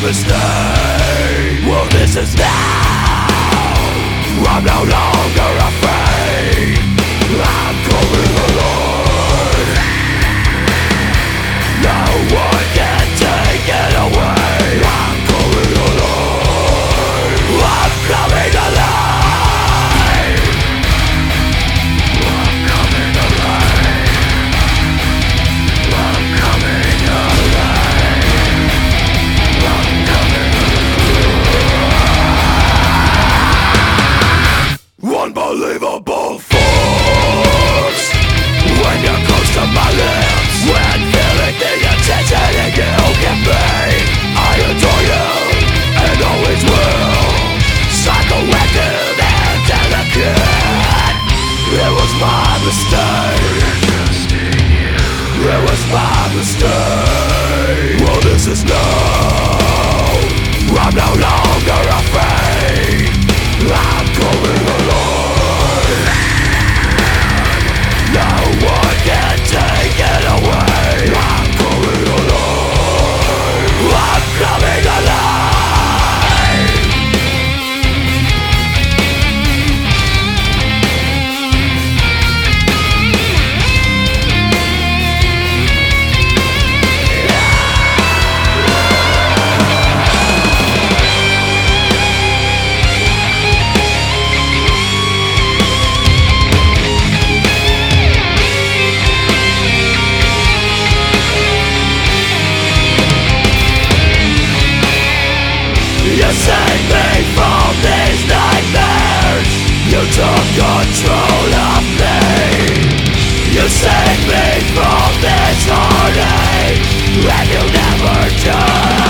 mistake. Well, this is now. I'm no longer afraid. I'm coming alive. No one can take it away. I'm coming alive. I'm coming alive. I'm coming alive. I'm coming alive. I'm coming alive. Unbelievable force when you're close to my lips, when feeling the intensity you give me. I adore you and always will. Psychoactive and delicate. It was my mistake. It was my mistake. Well, this is now. I'm no longer afraid. I'm coming alive. No one can take it away. I'm coming alive. I'm coming alive. You saved me from these nightmares. You took control of me. You saved me from this heartache, and you never did.